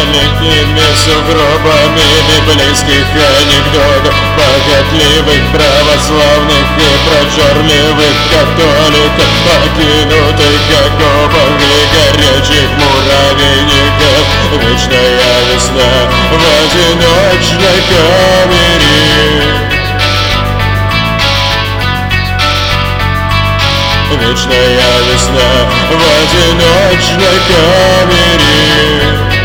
летними сугробами библейских анекдотов, похотливых православных и прожорливых католиков, покинутых окопах и горячих муравейников. Вечная весна в одиночной камере. Вечная весна в одиночной камере.